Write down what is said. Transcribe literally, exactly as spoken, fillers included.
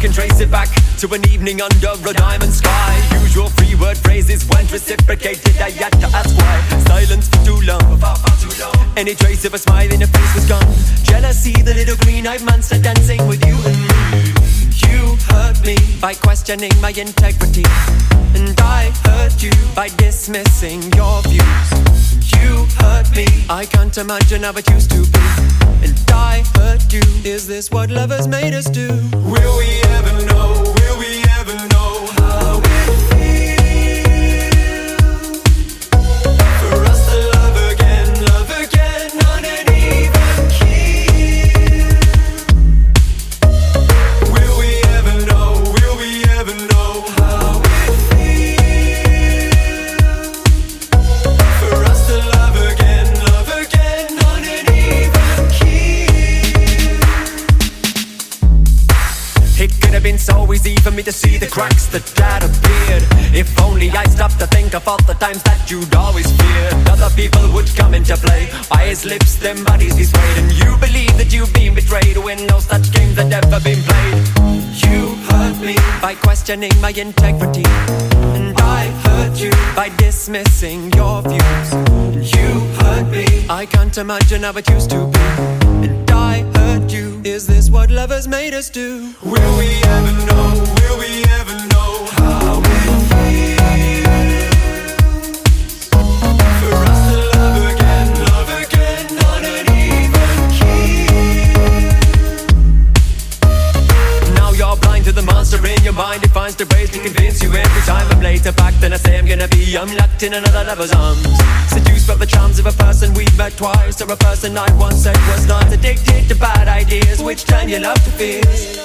can trace it back to an evening under a diamond sky. Usual three word phrases weren't reciprocated. I had to ask why. Silence for too long. Any trace of a smile in her face was gone. Jealousy, the little green-eyed monster dancing with you and me. You hurt me by questioning my integrity, and I hurt you by dismissing your views. You hurt me, I can't imagine how it used to be, and I hurt you. Is this what lovers made us do? Will we ever know? Will we ever know how it feels for us to love again, love again on an even keel? Will we ever know? Will we ever know how it feels for us to love again, love again on an even keel? It could have been so easy for me to see the cracks that had appeared. If only I'd stopped to think of all the times that you'd always feared other people would come into play. By his lips, them bodies be swayed, and you believe that you've been betrayed when no such games had ever been played. You hurt me by questioning my integrity, and I hurt you by dismissing your views. You hurt me, I can't imagine how it used to be, and I hurt you. Is this what lovers made us do? Will we ever know? Will we ever know how it feels for us to love again, love again on an even keel? Now you're blind to the monster in your mind. It finds the ways to convince you every time I'm later back. Then I say I'm gonna be, I'm locked in another lover's arms, seduced by the charms of a person we've met twice, or a person I once said was not. Addicted to bad ideas, which turn your love to fears.